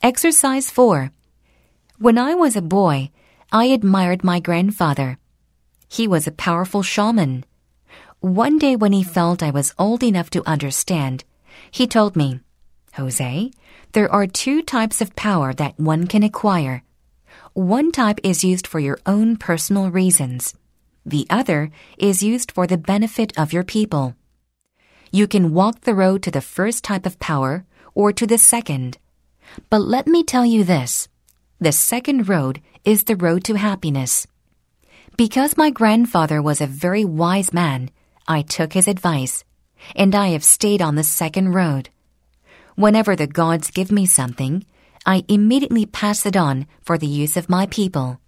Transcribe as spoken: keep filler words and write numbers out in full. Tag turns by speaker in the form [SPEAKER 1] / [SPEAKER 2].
[SPEAKER 1] Exercise four. When I was a boy, I admired my grandfather. He was a powerful shaman. One day when he felt I was old enough to understand, he told me, "Jose, there are two types of power that one can acquire. One type is used for your own personal reasons. The other is used for the benefit of your people. You can walk the road to the first type of power or to the second. But let me tell you this, the second road is the road to happiness." Because my grandfather was a very wise man, I took his advice, and I have stayed on the second road. Whenever the gods give me something, I immediately pass it on for the use of my people.